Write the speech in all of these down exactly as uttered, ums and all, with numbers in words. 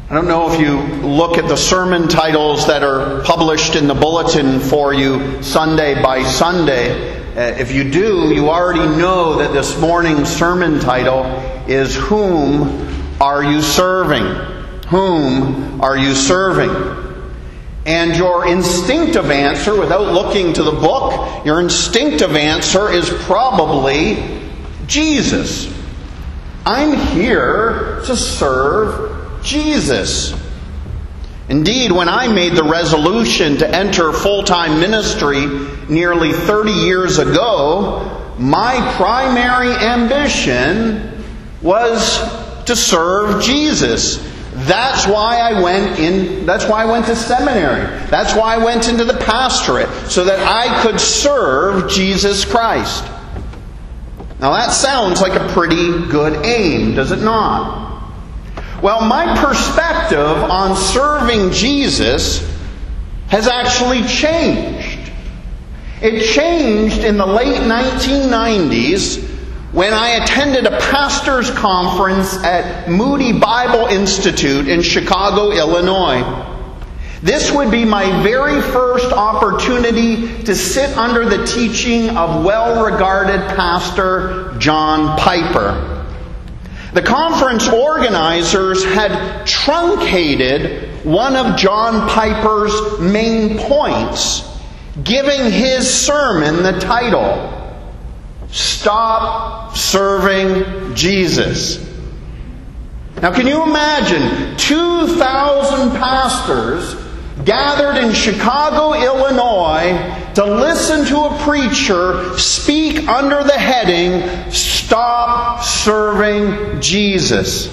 I don't know if you look at the sermon titles that are published in the bulletin for you Sunday by Sunday. Uh, if you do, you already know that this morning's sermon title is Whom Are You Serving? Whom are you serving? And your instinctive answer, without looking to the book, your instinctive answer is probably Jesus. I'm here to serve Jesus. Indeed, when I made the resolution to enter full-time ministry nearly thirty years ago, my primary ambition was to serve Jesus. That's why I went in, that's why I went to seminary. That's why I went into the pastorate, so that I could serve Jesus Christ. Now that sounds like a pretty good aim, does it not? Well, my perspective on serving Jesus has actually changed. It changed in the late nineteen nineties when I attended a pastor's conference at Moody Bible Institute in Chicago, Illinois. This would be my very first opportunity to sit under the teaching of well-regarded pastor John Piper. The conference organizers had truncated one of John Piper's main points, giving his sermon the title, Stop Serving Jesus. Now can you imagine two thousand pastors gathered in Chicago, Illinois, to listen to a preacher speak under the heading, Stop Serving Jesus.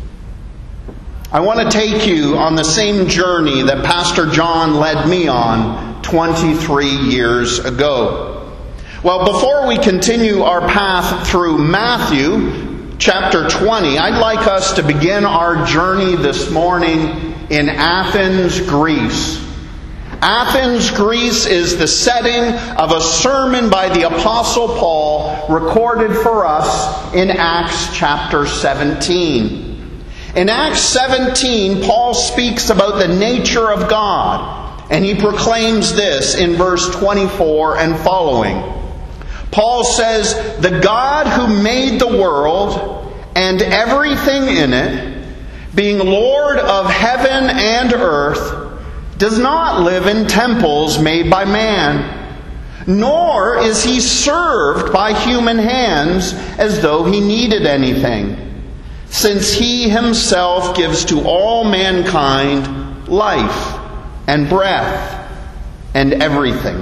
I want to take you on the same journey that Pastor John led me on twenty-three years ago. Well, before we continue our path through Matthew chapter twenty, I'd like us to begin our journey this morning in Athens, Greece. Athens, Greece is the setting of a sermon by the Apostle Paul recorded for us in Acts chapter seventeen. In Acts seventeen, Paul speaks about the nature of God, and he proclaims this in verse twenty-four and following. Paul says, "The God who made the world and everything in it, being Lord of heaven and earth, does not live in temples made by man, nor is he served by human hands as though he needed anything, since he himself gives to all mankind life and breath and everything."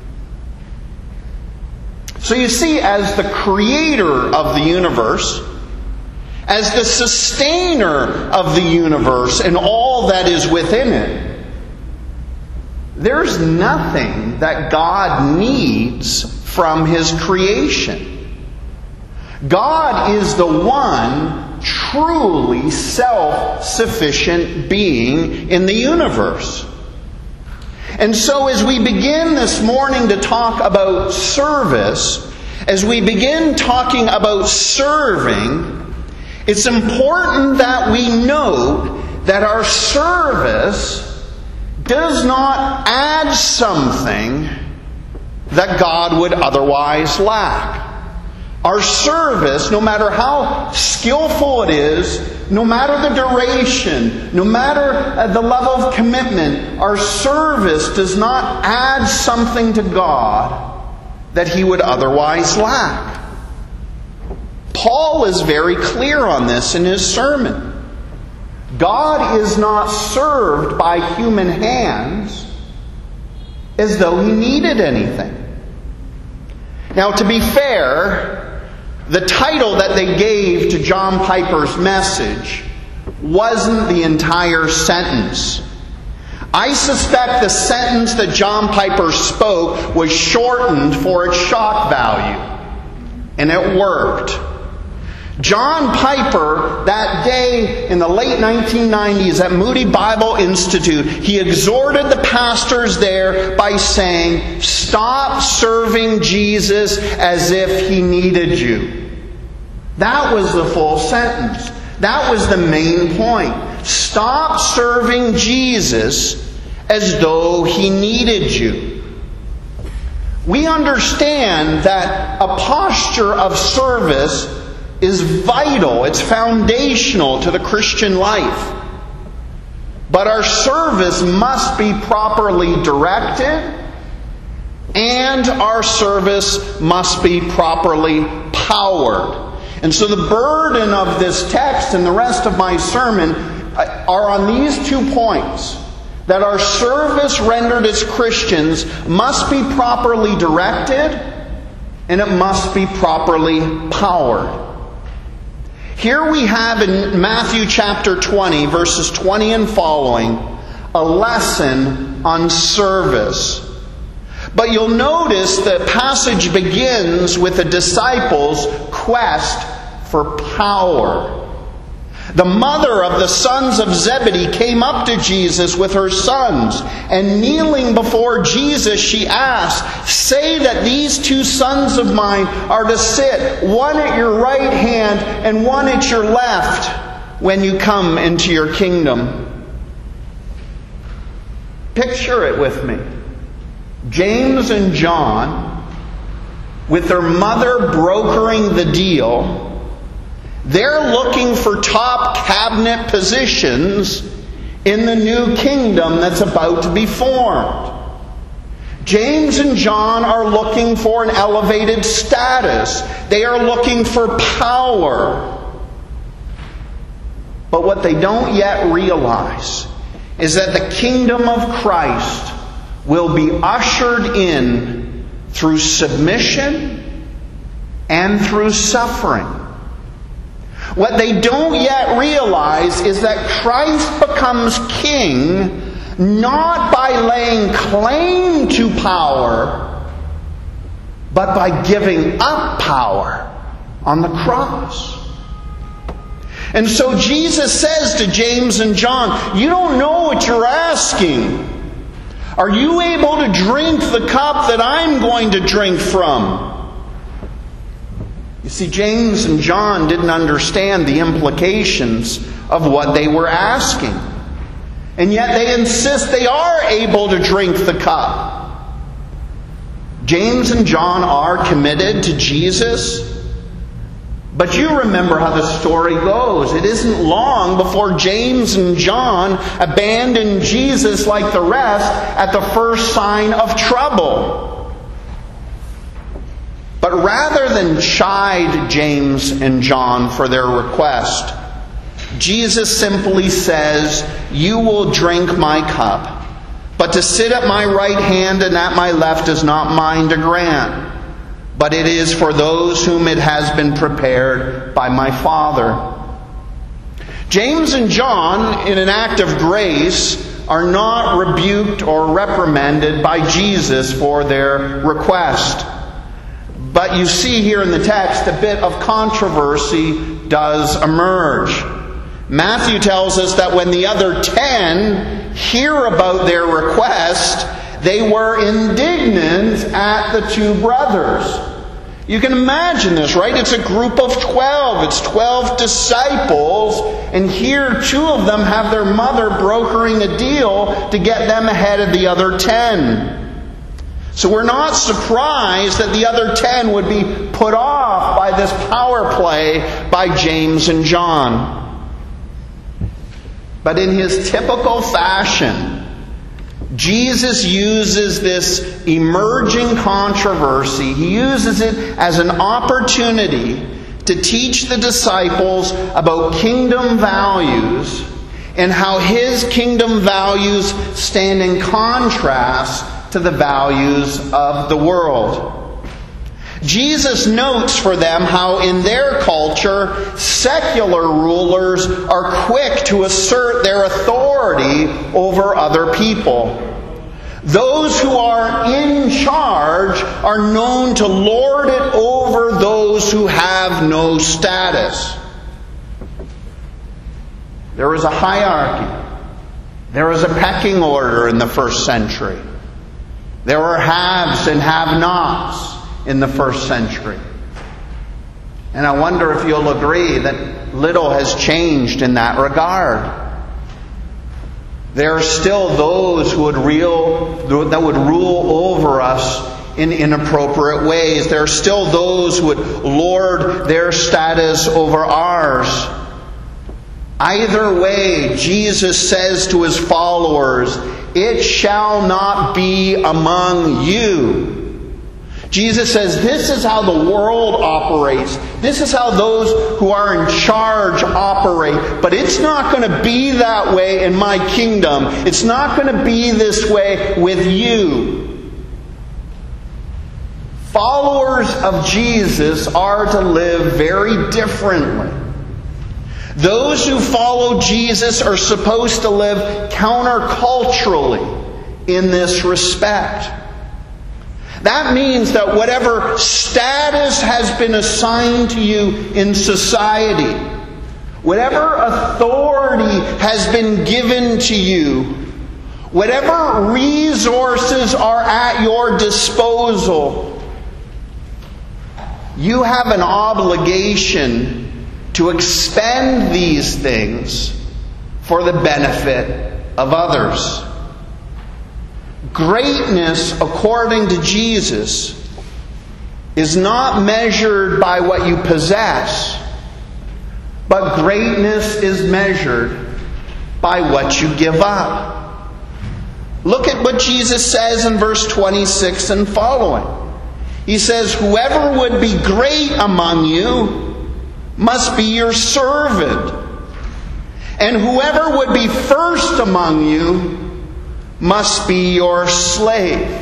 So you see, as the creator of the universe, as the sustainer of the universe and all that is within it, there's nothing that God needs from His creation. God is the one truly self-sufficient being in the universe. And so as we begin this morning to talk about service, as we begin talking about serving, it's important that we note that our service does not add something that God would otherwise lack. Our service, no matter how skillful it is, no matter the duration, no matter the level of commitment, our service does not add something to God that He would otherwise lack. Paul is very clear on this in his sermon. God is not served by human hands as though He needed anything. Now, to be fair, the title that they gave to John Piper's message wasn't the entire sentence. I suspect the sentence that John Piper spoke was shortened for its shock value. And it worked. John Piper, that day in the late nineteen nineties at Moody Bible Institute, he exhorted the pastors there by saying, "Stop serving Jesus as if He needed you." That was the full sentence. That was the main point. Stop serving Jesus as though he needed you. We understand that a posture of service is vital. It's foundational to the Christian life. But our service must be properly directed, and our service must be properly powered. And so the burden of this text and the rest of my sermon are on these two points. That our service rendered as Christians must be properly directed, and it must be properly powered. Here we have in Matthew chapter twenty, verses twenty and following, a lesson on service. But you'll notice the passage begins with the disciples' quest for power. The mother of the sons of Zebedee came up to Jesus with her sons, and kneeling before Jesus, she asked, "Say that these two sons of mine are to sit, one at your right hand and one at your left, when you come into your kingdom." Picture it with me. James and John, with their mother brokering the deal, they're looking for top cabinet positions in the new kingdom that's about to be formed. James and John are looking for an elevated status. They are looking for power. But what they don't yet realize is that the kingdom of Christ will be ushered in through submission and through suffering. What they don't yet realize is that Christ becomes king not by laying claim to power, but by giving up power on the cross. And so Jesus says to James and John, "You don't know what you're asking. Are you able to drink the cup that I'm going to drink from?" You see, James and John didn't understand the implications of what they were asking. And yet they insist they are able to drink the cup. James and John are committed to Jesus. But you remember how the story goes. It isn't long before James and John abandon Jesus like the rest at the first sign of trouble. But rather than chide James and John for their request, Jesus simply says, "You will drink my cup, but to sit at my right hand and at my left is not mine to grant, but it is for those whom it has been prepared by my Father." James and John, in an act of grace, are not rebuked or reprimanded by Jesus for their request. But you see here in the text, a bit of controversy does emerge. Matthew tells us that when the other ten hear about their request, they were indignant at the two brothers. You can imagine this, right? It's a group of twelve. It's twelve disciples. And here, two of them have their mother brokering a deal to get them ahead of the other ten. So we're not surprised that the other ten would be put off by this power play by James and John. But in his typical fashion, Jesus uses this emerging controversy, he uses it as an opportunity to teach the disciples about kingdom values and how his kingdom values stand in contrast to the values of the world. Jesus notes for them how in their culture, secular rulers are quick to assert their authority over other people. Those who are in charge are known to lord it over those who have no status. There is a hierarchy. There is a pecking order in the first century. There were haves and have-nots in the first century. And I wonder if you'll agree that little has changed in that regard. There are still those who would real, that would rule over us in inappropriate ways. There are still those who would lord their status over ours. Either way, Jesus says to his followers, "It shall not be among you." Jesus says this is how the world operates. This is how those who are in charge operate. But it's not going to be that way in my kingdom. It's not going to be this way with you. Followers of Jesus are to live very differently. Those who follow Jesus are supposed to live counterculturally in this respect. That means that whatever status has been assigned to you in society, whatever authority has been given to you, whatever resources are at your disposal, you have an obligation to expend these things for the benefit of others. Greatness, according to Jesus, is not measured by what you possess, but greatness is measured by what you give up. Look at what Jesus says in verse twenty-six and following. He says, "Whoever would be great among you must be your servant, and whoever would be first among you must be your slave."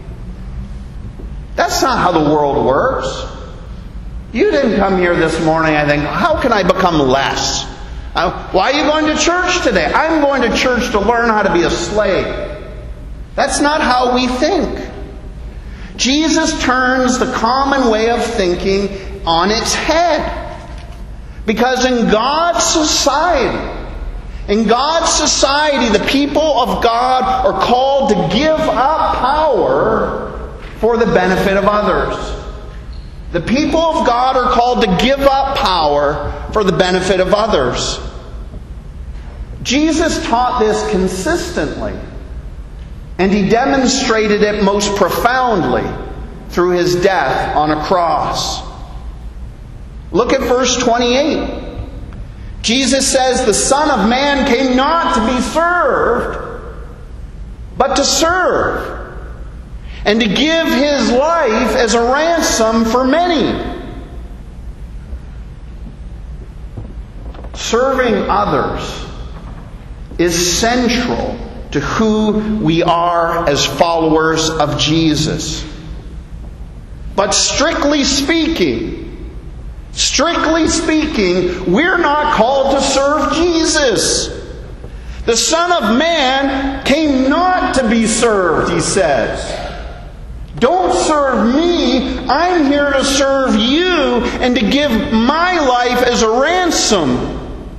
That's not how the world works. You didn't come here this morning and think, how can I become less? Uh, why are you going to church today? I'm going to church to learn how to be a slave. That's not how we think. Jesus turns the common way of thinking on its head. Because in God's society, In God's society, the people of God are called to give up power for the benefit of others. The people of God are called to give up power for the benefit of others. Jesus taught this consistently, and he demonstrated it most profoundly through his death on a cross. Look at verse twenty-eight. Jesus says, "The Son of Man came not to be served, but to serve, and to give his life as a ransom for many." Serving others is central to who we are as followers of Jesus. But strictly speaking, Strictly speaking, we're not called to serve Jesus. The Son of Man came not to be served, he says. Don't serve me. I'm here to serve you and to give my life as a ransom.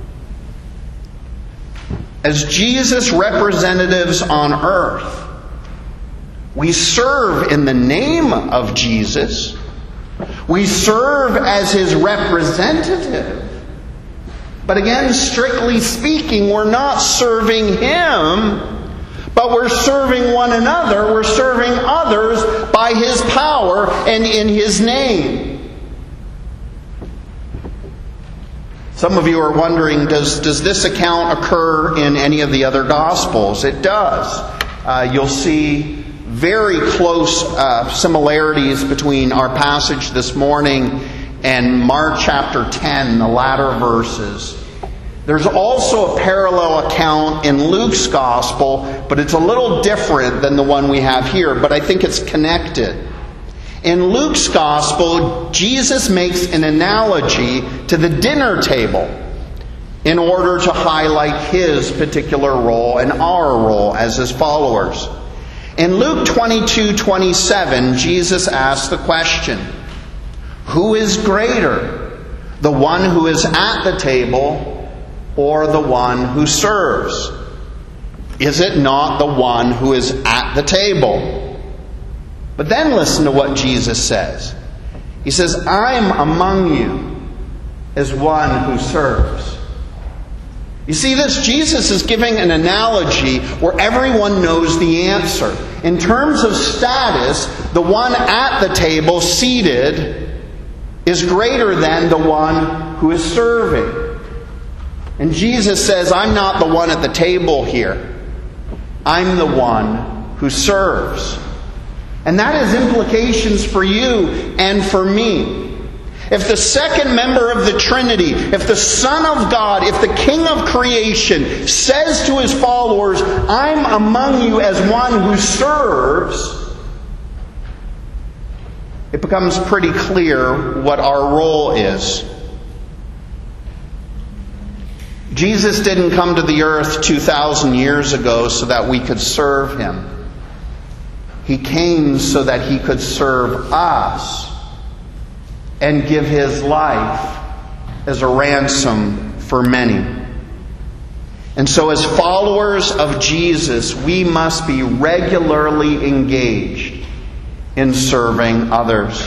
As Jesus' representatives on earth, we serve in the name of Jesus. We serve as his representative. But again, strictly speaking, we're not serving him, but we're serving one another. We're serving others by his power and in his name. Some of you are wondering, does, does this account occur in any of the other Gospels? It does. Uh, you'll see very close uh, similarities between our passage this morning and Mark chapter ten, the latter verses. There's also a parallel account in Luke's Gospel, but it's a little different than the one we have here, but I think it's connected. In Luke's Gospel, Jesus makes an analogy to the dinner table in order to highlight his particular role and our role as his followers. In Luke twenty-two twenty-seven, Jesus asks the question, who is greater, the one who is at the table or the one who serves? Is it not the one who is at the table? But then listen to what Jesus says. He says, I'm among you as one who serves. You see this? Jesus is giving an analogy where everyone knows the answer. In terms of status, the one at the table seated is greater than the one who is serving. And Jesus says, I'm not the one at the table here. I'm the one who serves. And that has implications for you and for me. If the second member of the Trinity, if the Son of God, if the King of creation says to his followers, I'm among you as one who serves, it becomes pretty clear what our role is. Jesus didn't come to the earth two thousand years ago so that we could serve him. He came so that he could serve us and give his life as a ransom for many. And so as followers of Jesus, we must be regularly engaged in serving others.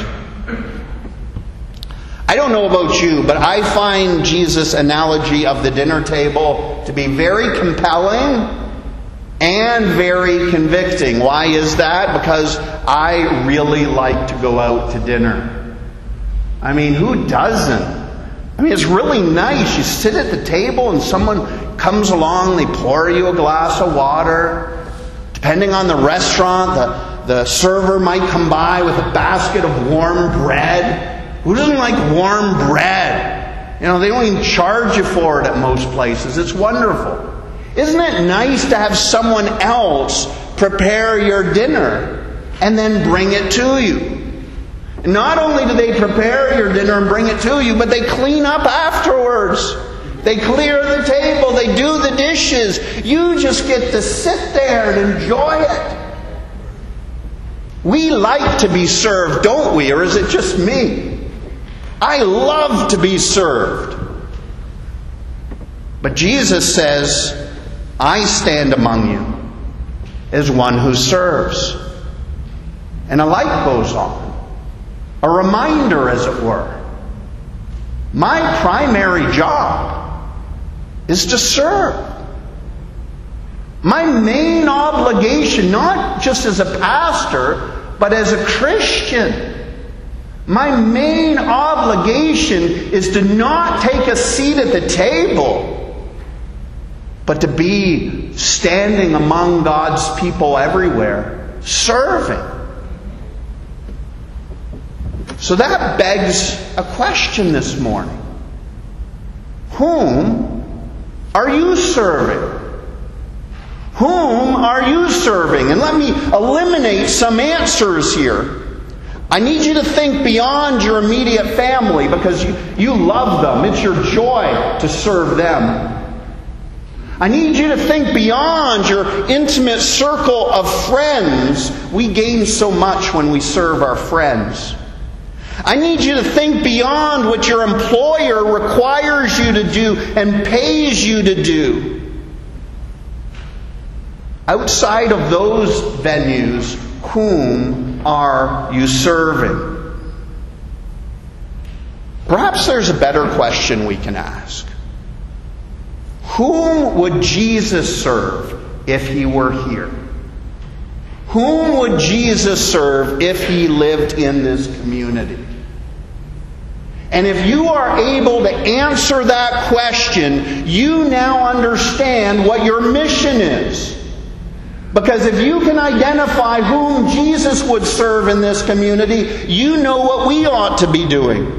I don't know about you, but I find Jesus' analogy of the dinner table to be very compelling and very convicting. Why is that? Because I really like to go out to dinner. I mean, who doesn't? I mean, it's really nice. You sit at the table and someone comes along, they pour you a glass of water. Depending on the restaurant, the, the server might come by with a basket of warm bread. Who doesn't like warm bread? You know, they don't even charge you for it at most places. It's wonderful. Isn't it nice to have someone else prepare your dinner and then bring it to you? And not only do they prepare your dinner and bring it to you, but they clean up afterwards. They clear the table. They do the dishes. You just get to sit there and enjoy it. We like to be served, don't we? Or is it just me? I love to be served. But Jesus says, I stand among you as one who serves. And a light goes on. A reminder, as it were. My primary job is to serve. My main obligation, not just as a pastor, but as a Christian, my main obligation is to not take a seat at the table, but to be standing among God's people everywhere, serving. So that begs a question this morning. Whom are you serving? Whom are you serving? And let me eliminate some answers here. I need you to think beyond your immediate family because you, you love them. It's your joy to serve them. I need you to think beyond your intimate circle of friends. We gain so much when we serve our friends. I need you to think beyond what your employer requires you to do and pays you to do. Outside of those venues, whom are you serving? Perhaps there's a better question we can ask. Whom would Jesus serve if he were here? Whom would Jesus serve if he lived in this community? And if you are able to answer that question, you now understand what your mission is. Because if you can identify whom Jesus would serve in this community, you know what we ought to be doing.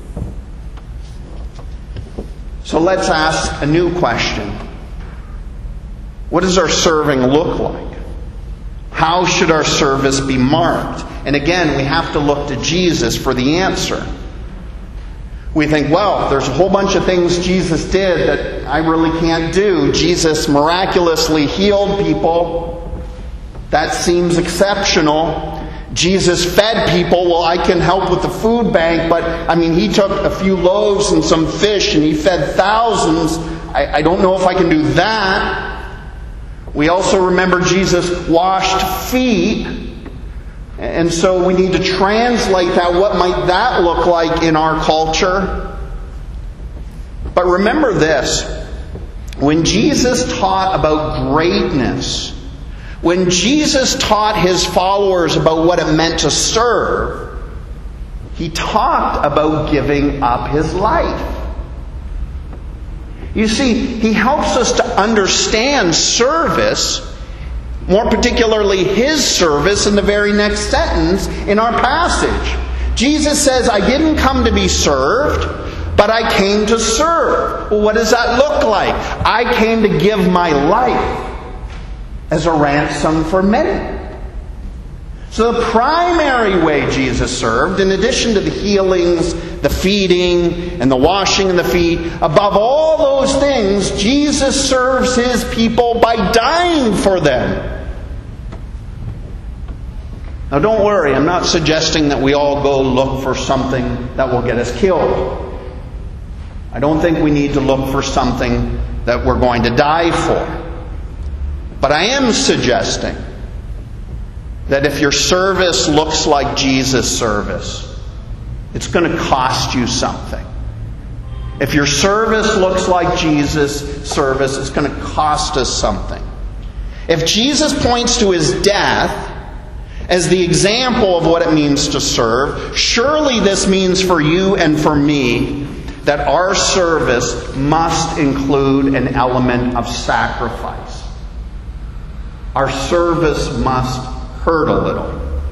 So let's ask a new question. What does our serving look like? How should our service be marked? And again, we have to look to Jesus for the answer. We think, well, there's a whole bunch of things Jesus did that I really can't do. Jesus miraculously healed people. That seems exceptional. Jesus fed people. Well, I can help with the food bank, but I mean, he took a few loaves and some fish and he fed thousands. I, I don't know if I can do that. We also remember Jesus washed feet. And so we need to translate that. What might that look like in our culture? But remember this. When Jesus taught about greatness, when Jesus taught his followers about what it meant to serve, he talked about giving up his life. You see, he helps us to understand service, more particularly his service, in the very next sentence in our passage. Jesus says, I didn't come to be served, but I came to serve. Well, what does that look like? I came to give my life as a ransom for many. So the primary way Jesus served, in addition to the healings, the feeding, and the washing of the feet, above all those things, Jesus serves his people by dying for them. Now don't worry, I'm not suggesting that we all go look for something that will get us killed. I don't think we need to look for something that we're going to die for. But I am suggesting that if your service looks like Jesus' service, it's going to cost you something. If your service looks like Jesus' service, it's going to cost us something. If Jesus points to his death as the example of what it means to serve, surely this means for you and for me that our service must include an element of sacrifice. Our service must hurt a little.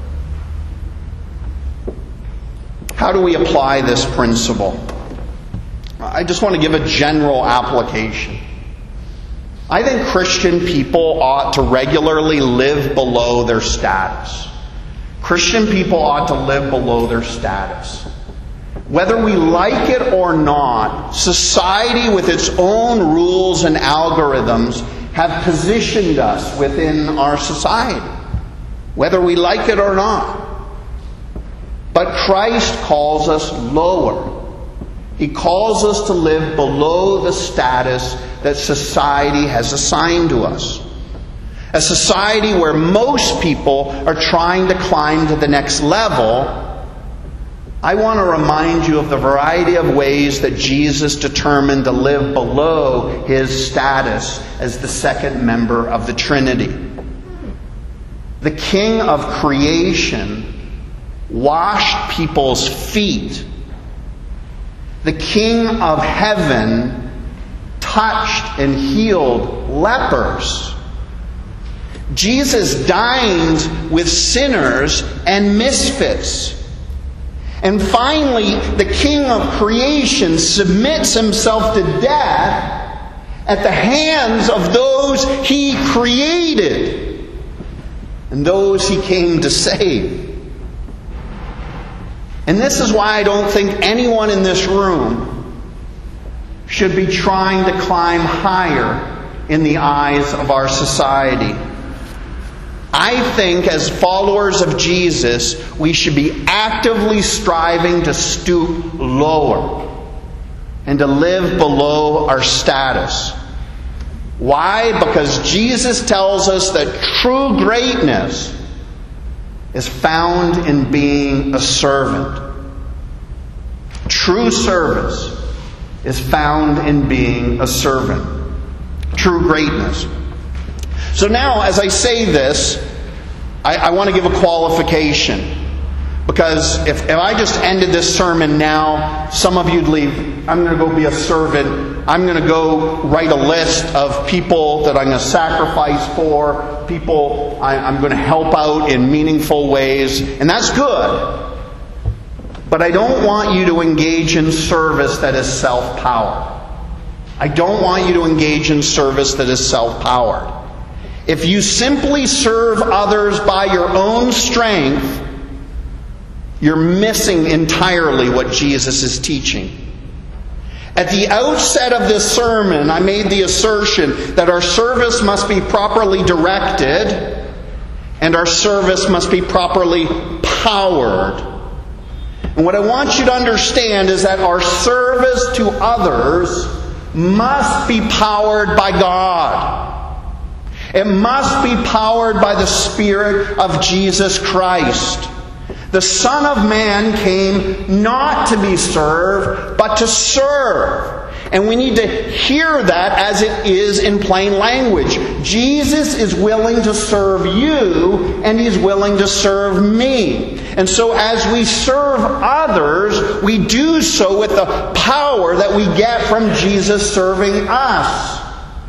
How do we apply this principle? I just want to give a general application. I think Christian people ought to regularly live below their status. Christian people ought to live below their status. Whether we like it or not, society with its own rules and algorithms have positioned us within our society. Whether we like it or not. But Christ calls us lower. He calls us to live below the status that society has assigned to us. A society where most people are trying to climb to the next level. I want to remind you of the variety of ways that Jesus determined to live below his status as the second member of the Trinity. The King of creation washed people's feet. The King of heaven touched and healed lepers. Jesus dined with sinners and misfits. And finally, the King of creation submits himself to death at the hands of those he created and those he came to save. And this is why I don't think anyone in this room should be trying to climb higher in the eyes of our society. I think as followers of Jesus, we should be actively striving to stoop lower and to live below our status. Why? Because Jesus tells us that true greatness is found in being a servant. True service is found in being a servant. True greatness. So now, as I say this, I, I want to give a qualification. Because if, if I just ended this sermon now, some of you'd leave. I'm going to go be a servant. I'm going to go write a list of people that I'm going to sacrifice for, people I, I'm going to help out in meaningful ways. And that's good. But I don't want you to engage in service that is self-powered. I don't want you to engage in service that is self-powered. If you simply serve others by your own strength, you're missing entirely what Jesus is teaching. At the outset of this sermon, I made the assertion that our service must be properly directed and our service must be properly powered. And what I want you to understand is that our service to others must be powered by God. It must be powered by the Spirit of Jesus Christ. The Son of Man came not to be served, but to serve, And we need to hear that as it is in plain language. Jesus is willing to serve you, and He's willing to serve me. And so as we serve others, we do so with the power that we get from Jesus serving us.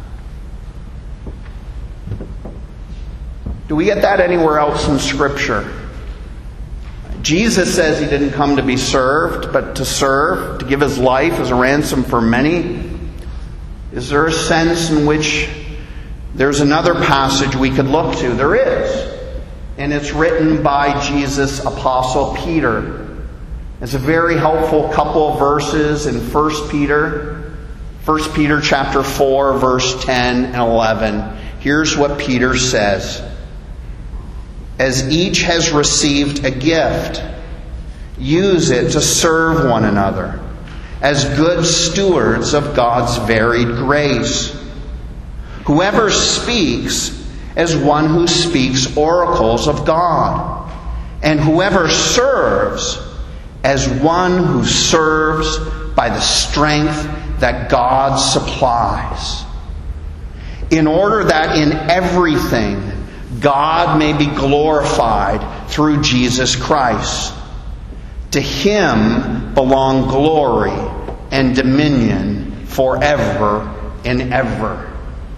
Do we get that anywhere else in Scripture? Jesus says He didn't come to be served, but to serve, to give His life as a ransom for many. Is there a sense in which there's another passage we could look to? There is. And it's written by Jesus' Apostle Peter. It's a very helpful couple of verses in First Peter. First Peter chapter four, verse ten and eleven. Here's what Peter says. As each has received a gift, use it to serve one another as good stewards of God's varied grace. Whoever speaks as one who speaks oracles of God, and whoever serves as one who serves by the strength that God supplies, in order that in everything God may be glorified through Jesus Christ. To Him belong glory and dominion forever and ever.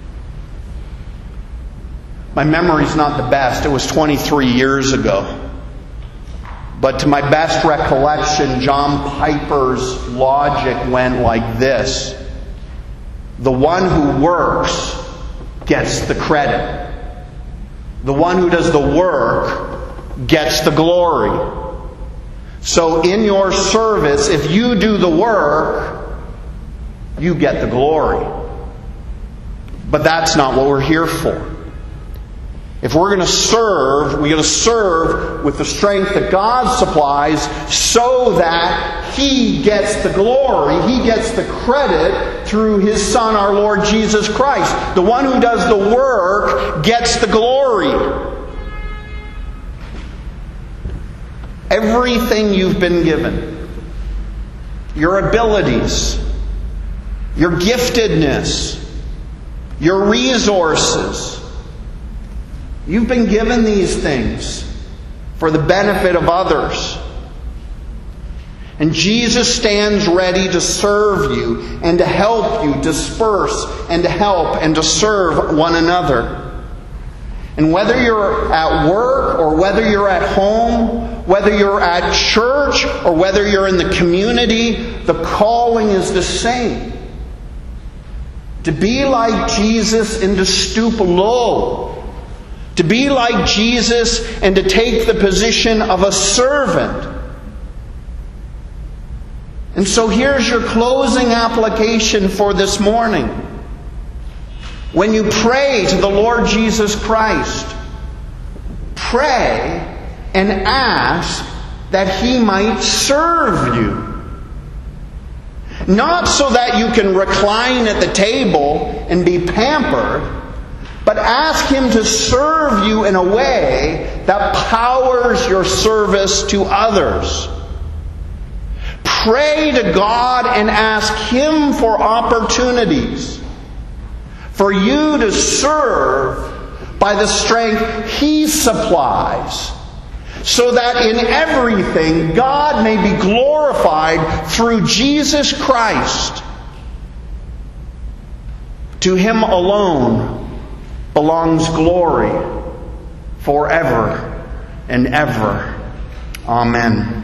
My memory's not the best. It was twenty-three years ago. But to my best recollection, John Piper's logic went like this. The one who works gets the credit. The one who does the work gets the glory. So in your service, if you do the work, you get the glory. But that's not what we're here for. If we're going to serve, we're going to serve with the strength that God supplies so that He gets the glory, He gets the credit through His Son, our Lord Jesus Christ. The one who does the work gets the glory. Everything you've been given, your abilities, your giftedness, your resources, you've been given these things for the benefit of others. And Jesus stands ready to serve you and to help you disperse and to help and to serve one another. And whether you're at work or whether you're at home, whether you're at church or whether you're in the community, the calling is the same. To be like Jesus and to stoop low. To be like Jesus and to take the position of a servant. And so here's your closing application for this morning. When you pray to the Lord Jesus Christ, pray and ask that He might serve you. Not so that you can recline at the table and be pampered, but ask Him to serve you in a way that powers your service to others. Pray to God and ask Him for opportunities for you to serve by the strength He supplies, so that in everything God may be glorified through Jesus Christ. To Him alone belongs glory forever and ever. Amen.